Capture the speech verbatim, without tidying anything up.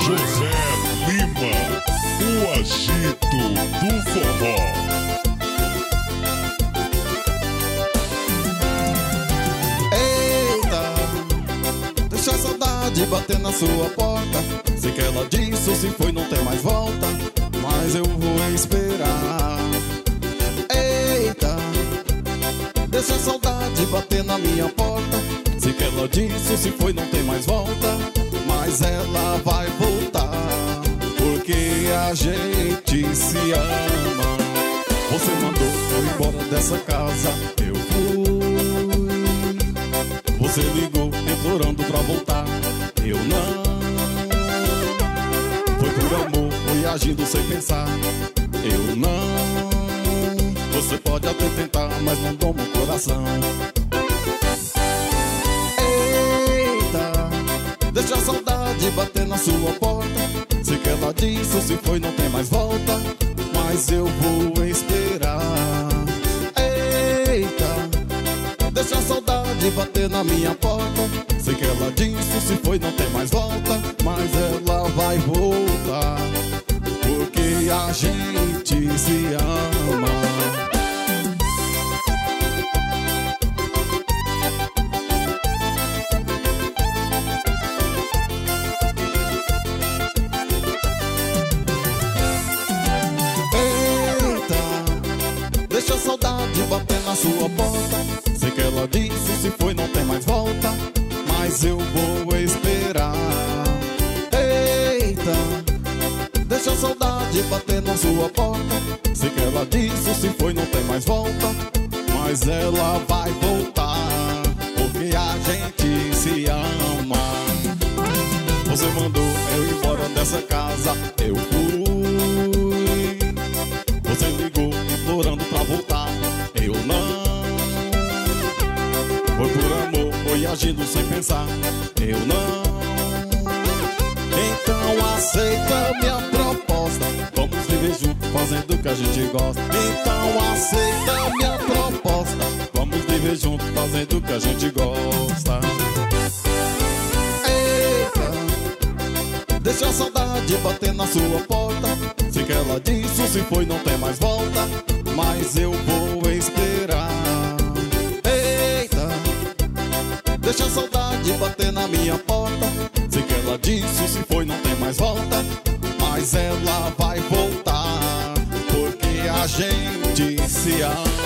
José Lima, o agito do forró. Eita, deixa a saudade bater na sua porta. Sei que ela disse, se foi não tem mais volta, mas eu vou esperar. Eita, deixa a saudade bater na minha porta. Sei que ela disse, se foi não tem mais volta, mas ela vai voltar, porque a gente se ama. Você mandou eu ir embora dessa casa, eu fui. Você ligou implorando pra voltar, eu não. Foi por amor, foi agindo sem pensar, eu não. Você pode até tentar, mas não toma o coração. Eita, deixa a saudade bater na sua porta. Sei que ela disse, se foi não tem mais volta, mas eu vou esperar. Eita, deixa a saudade bater na minha porta. Sei que ela disse, se foi não tem mais volta, mas ela vai voltar, porque a gente se ama. Deixa a saudade bater na sua porta. Sei que ela disse, se foi não tem mais volta, mas eu vou esperar. Eita, deixa a saudade bater na sua porta. Sei que ela disse, se foi não tem mais volta, mas ela vai voltar, porque a gente se ama. Você mandou eu ir embora dessa casa, eu fui. Você ligou implorando pra voltar, eu não. Foi por amor, foi agindo sem pensar, eu não. Então aceita minha proposta, vamos viver juntos fazendo o que a gente gosta. Então aceita minha proposta, vamos viver juntos fazendo o que a gente gosta. Eita, deixa a saudade bater na sua porta. Sei que ela disse, se foi não tem mais volta, mas eu vou esperar. Eita, deixa a saudade bater na minha porta. Sei que ela disse, se foi não tem mais volta, mas ela vai voltar, porque a gente se ama.